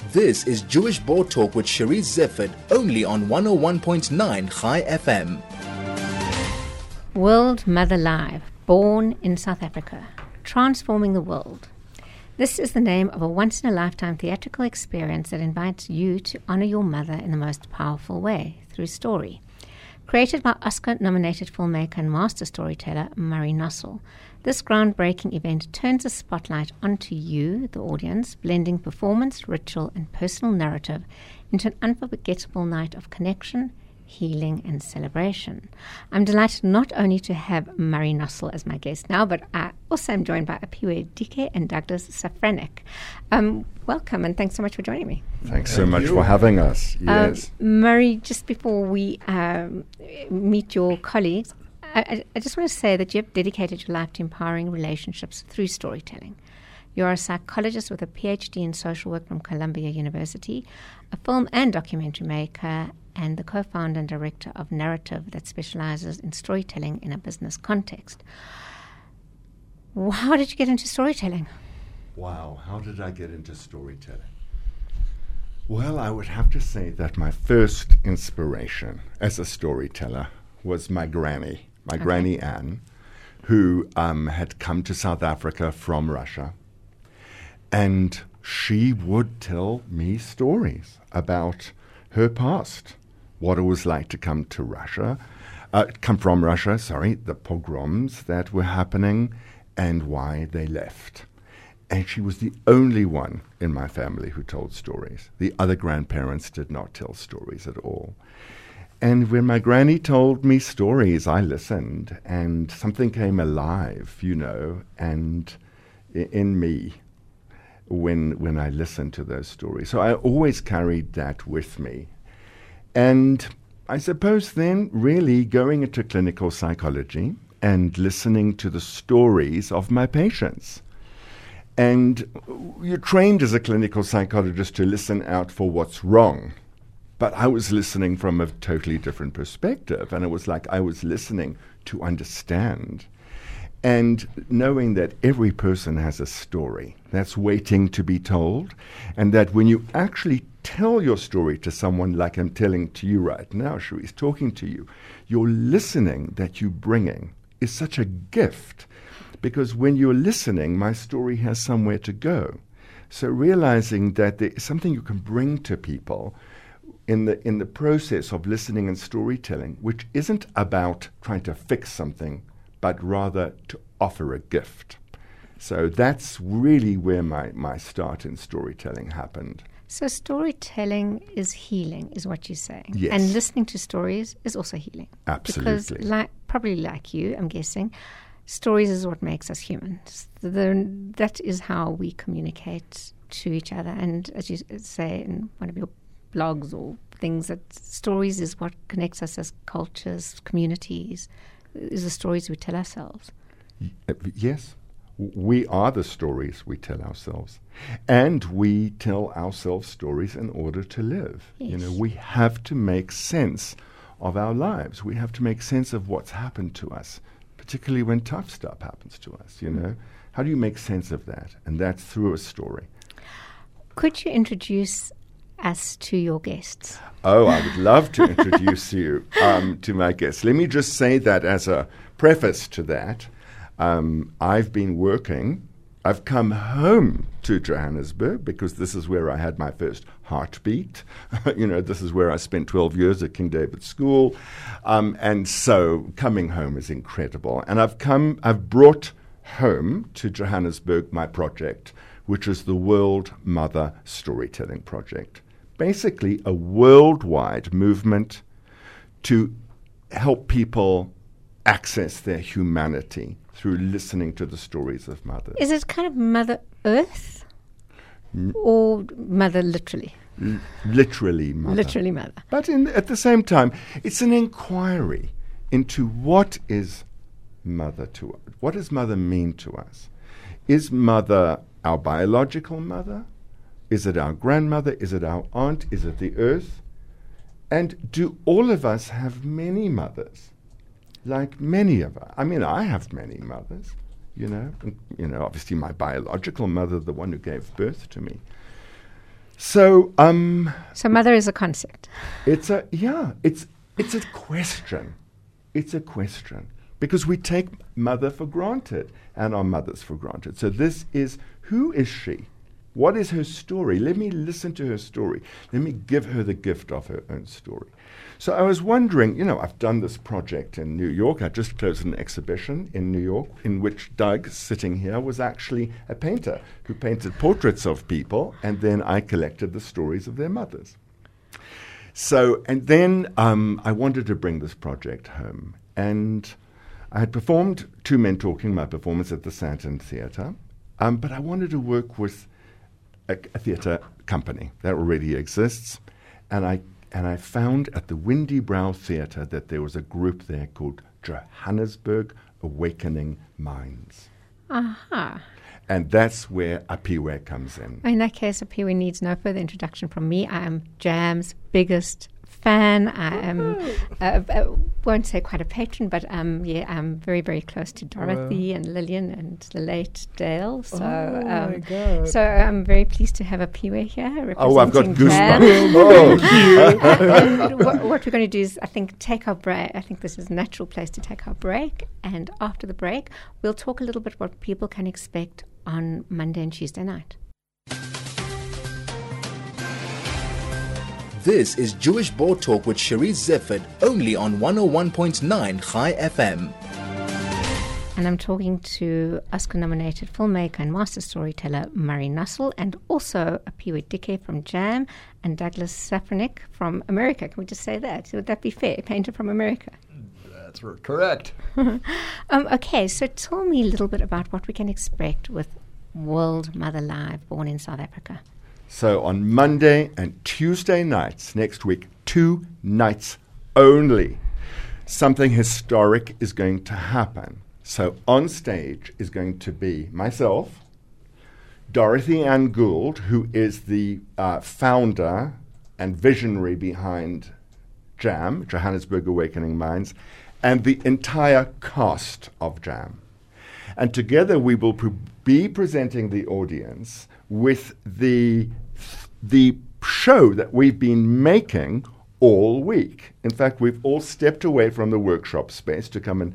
This is Jewish Board Talk with Cherise Zifford, only on 101.9 Chai FM. World Mother Live, born in South Africa, transforming the world. This is the name of a once-in-a-lifetime theatrical experience that invites you to honor your mother in the most powerful way, through story. Created by Oscar-nominated filmmaker and master storyteller Murray Nussel, this groundbreaking event turns a spotlight onto you, the audience, blending performance, ritual, and personal narrative into an unforgettable night of connection, healing, and celebration. I'm delighted not only to have Murray Nussel as my guest now, but I also am joined by Apiwe Dike and Douglas Safranek. Welcome, and thanks so much for joining me. Thanks so much for having us. Yes. Murray, just before we meet your colleagues, I just want to say that you have dedicated your life to empowering relationships through storytelling. You're a psychologist with a PhD in social work from Columbia University, a film and documentary maker, and the co-founder and director of Narrative that specializes in storytelling in a business context. How did you get into storytelling? Wow, how did I get into storytelling? Well, I would have to say that my first inspiration as a storyteller was my granny Anne, who had come to South Africa from Russia. And she would tell me stories about her past, what it was like to come from Russia, the pogroms that were happening, and why they left. And she was the only one in my family who told stories. The other grandparents did not tell stories at all. And when my granny told me stories, I listened, and something came alive, and in me when I listened to those stories. So I always carried that with me. And I suppose then really going into clinical psychology and listening to the stories of my patients. And you're trained as a clinical psychologist to listen out for what's wrong. But I was listening from a totally different perspective, and it was like I was listening to understand. And knowing that every person has a story that's waiting to be told, and that when you actually tell your story to someone like I'm telling to you right now, Cherise, talking to you, your listening that you're bringing is such a gift, because when you're listening, my story has somewhere to go. So realizing that there is something you can bring to people in the process of listening and storytelling, which isn't about trying to fix something, but rather to offer a gift. So that's really where my start in storytelling happened. So storytelling is healing, is what you're saying. Yes. And listening to stories is also healing. Absolutely. Because probably like you, I'm guessing, stories is what makes us humans. That is how we communicate to each other. And as you say in one of your blogs or things, that stories is what connects us as cultures, communities, is the stories we tell ourselves. Yes. We are the stories we tell ourselves. And we tell ourselves stories in order to live. Yes. We have to make sense of our lives. We have to make sense of what's happened to us, particularly when tough stuff happens to us, How do you make sense of that? And that's through a story. Could you introduce us to your guests? Oh, I would love to introduce you to my guests. Let me just say that as a preface to that. I've come home to Johannesburg because this is where I had my first heartbeat. This is where I spent 12 years at King David School. And so coming home is incredible. And I've brought home to Johannesburg my project, which is the World Mother Storytelling Project. Basically a worldwide movement to help people access their humanity through listening to the stories of mothers. Is it kind of Mother Earth or Mother literally? Literally Mother. Literally Mother. But at the same time, it's an inquiry into what is Mother to us. What does Mother mean to us? Is Mother our biological mother? Is it our grandmother? Is it our aunt? Is it the earth? And do all of us have many mothers? Like many of us. I mean, I have many mothers, obviously my biological mother, the one who gave birth to me. So, So mother is a concept. it's a question. It's a question because we take mother for granted and our mothers for granted. So this is, who is she? What is her story? Let me listen to her story. Let me give her the gift of her own story. So I was wondering, I've done this project in New York. I just closed an exhibition in New York in which Doug, sitting here, was actually a painter who painted portraits of people, and then I collected the stories of their mothers. So, and then I wanted to bring this project home. And I had performed Two Men Talking, my performance at the Santon Theatre, but I wanted to work with a theatre company that already exists. And I found at the Windy Brow Theatre that there was a group there called Johannesburg Awakening Minds. Aha. And that's where Apiwe comes in. In that case, Apiwe needs no further introduction from me. I am Jam's biggest fan. I am, I won't say quite a patron, but I'm very, very close to Dorothy and Lillian and the late Dale. So, my God. so I'm very pleased to have Apiwe here representing Oh, I've got Jam. goosebumps. And what we're going to do is, I think, take our break. I think this is a natural place to take our break. And after the break, we'll talk a little bit what people can expect on Monday and Tuesday night. This is Jewish Board Talk with Cherise Zifford, only on 101.9 Chai FM. And I'm talking to Oscar-nominated filmmaker and master storyteller Murray Nussel, and also Apiwe Dike from Jam, and Douglas Safranek from America. Can we just say that? Would that be fair? Painter from America. That's correct. Okay, so tell me a little bit about what we can expect with World Mother Live, born in South Africa. So on Monday and Tuesday nights next week, 2 nights only, something historic is going to happen. So on stage is going to be myself, Dorothy Ann Gould, who is the founder and visionary behind Jam, Johannesburg Awakening Minds, and the entire cast of Jam. And together we will be presenting the audience with the show that we've been making all week. In fact, we've all stepped away from the workshop space to come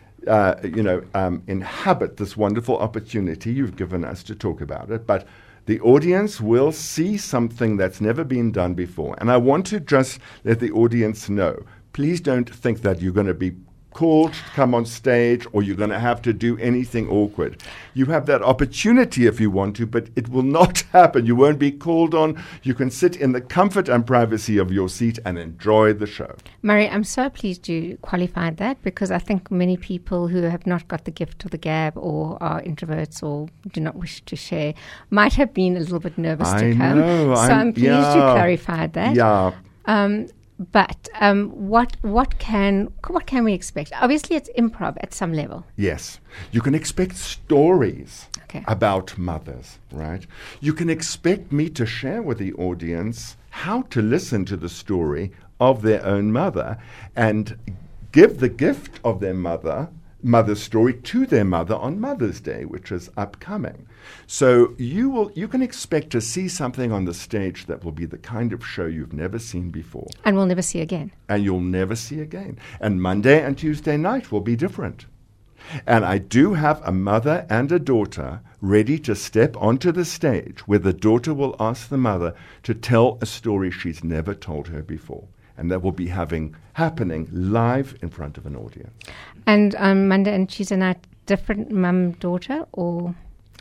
and inhabit this wonderful opportunity you've given us to talk about it. But the audience will see something that's never been done before. And I want to just let the audience know, please don't think that you're going to be called to come on stage or you're going to have to do anything awkward. You have that opportunity if you want to, but it will not happen. You won't be called on. You can sit in the comfort and privacy of your seat and enjoy the show. Murray, I'm so pleased you qualified that, because I think many people who have not got the gift of the gab or are introverts or do not wish to share might have been a little bit nervous to come. Know, so I'm pleased you clarified that. Yeah. But what can we expect? Obviously, it's improv at some level. Yes. You can expect stories Okay. about mothers, right? You can expect me to share with the audience how to listen to the story of their own mother and give the gift of their mother's story to their mother on Mother's Day, which is upcoming. So you can expect to see something on the stage that will be the kind of show you've never seen before. And we'll never see again. And you'll never see again. And Monday and Tuesday night will be different. And I do have a mother and a daughter ready to step onto the stage where the daughter will ask the mother to tell a story she's never told her before. And that will be happening live in front of an audience. And on Monday and Tuesday night, different mum-daughter or...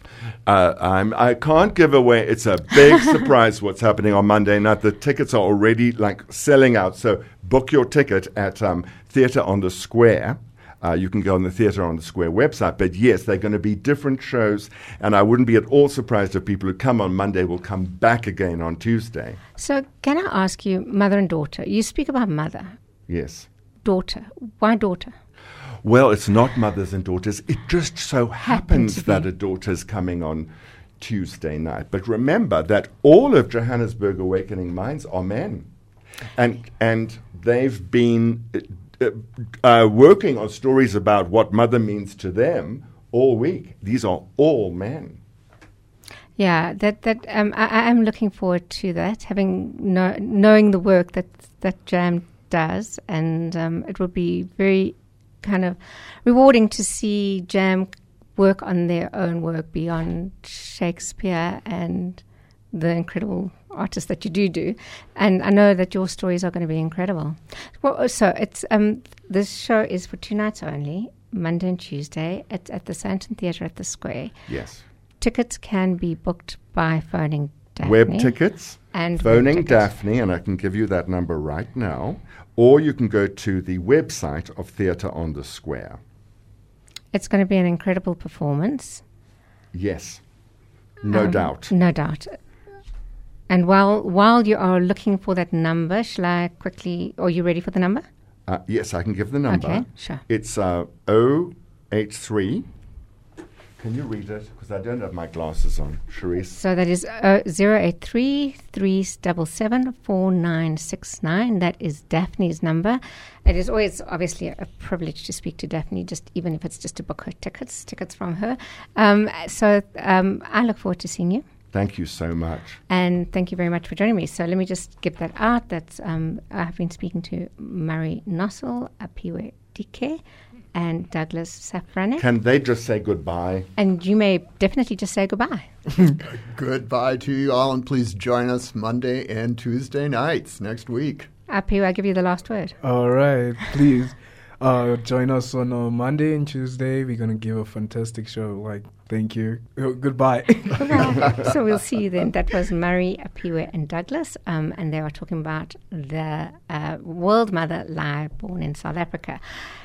I can't give away. It's a big surprise what's happening on Monday night. The tickets are already selling out. So book your ticket at Theatre on the Square. You can go on the Theatre on the Square website. But yes, they're going to be different shows. And I wouldn't be at all surprised if people who come on Monday will come back again on Tuesday. So can I ask you, mother and daughter, you speak about mother. Yes. Daughter. Why daughter? Well, it's not mothers and daughters. It just so happens that a daughter's coming on Tuesday night. But remember that all of Johannesburg Awakening Minds are men. And they've been working on stories about what mother means to them all week. These are all men. Yeah, I'm looking forward to that, having knowing the work that JAM does, and it will be very kind of rewarding to see JAM work on their own work beyond Shakespeare and the incredible artists that you do. And I know that your stories are going to be incredible. Well, so it's this show is for 2 nights only, Monday and Tuesday. It's at the Sandton Theatre at the Square. Yes. Tickets can be booked by phoning Daphne. Web tickets and phoning web tickets. Daphne, and I can give you that number right now, or you can go to the website of Theatre on the Square. It's going to be an incredible performance. Yes, no doubt. No doubt. And while you are looking for that number, shall I quickly... Are you ready for the number? Yes, I can give the number. Okay, sure. It's 083. Can you read it? Because I don't have my glasses on, Cherise. So that is 083-377-4969. That is Daphne's number. It is always obviously a privilege to speak to Daphne, even if it's just to book her tickets from her. So I look forward to seeing you. Thank you so much. And thank you very much for joining me. So let me just give that out. That's I've been speaking to Murray Nossel, Apiwe Dike, and Douglas Safranek. Can they just say goodbye? And you may definitely just say goodbye. Goodbye to you all, and please join us Monday and Tuesday nights next week. Apiwe, I give you the last word. All right, please join us on Monday and Tuesday. We're going to give a fantastic show. Thank you. Goodbye. So we'll see you then. That was Murray, Apiwe, and Douglas, and they were talking about the World Mother Live born in South Africa.